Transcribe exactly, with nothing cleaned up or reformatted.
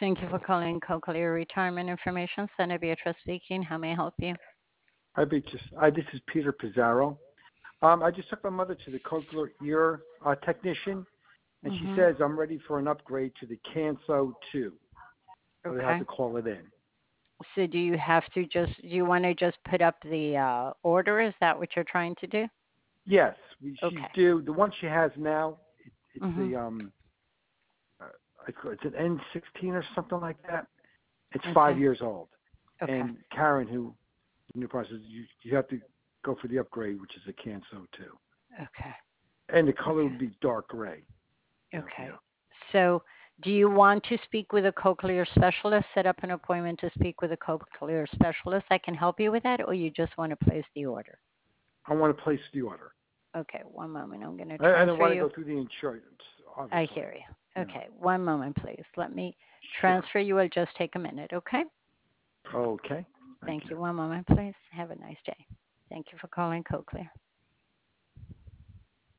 Thank you for calling Cochlear Retirement Information Center. Beatrice speaking. How may I help you? Hi, Beatrice. Hi, this is Peter Pizarro. Um, I just took my mother to the cochlear ear uh, technician, and she Mm-hmm. says I'm ready for an upgrade to the Canso two. So they have Okay. to call it in. So do you have to just, do you want to just put up the uh, order? Is that what you're trying to do? Yes, we, she's Okay. due. The one she has now, it, it's Mm-hmm. the um, uh, I call- it's an N sixteen or something like that. It's five Okay. years old. Okay. And Karen, who in the process, you you have to go for the upgrade, which is a Canso two. Okay. And the color Okay. would be dark gray. Yeah, Okay. yeah. So do you want to speak with a cochlear specialist? Set up an appointment to speak with a cochlear specialist. I can help you with that, or you just want to place the order? I want to place the order. Okay. One moment. I'm going to I, I don't transfer want to you. go through the insurance, I obviously. hear you. You know. Okay. One moment, please. Let me Sure. transfer you. It'll just take a minute. Okay. Okay. Thank Thank you. you. One moment, please. Have a nice day. Thank you for calling Cochlear.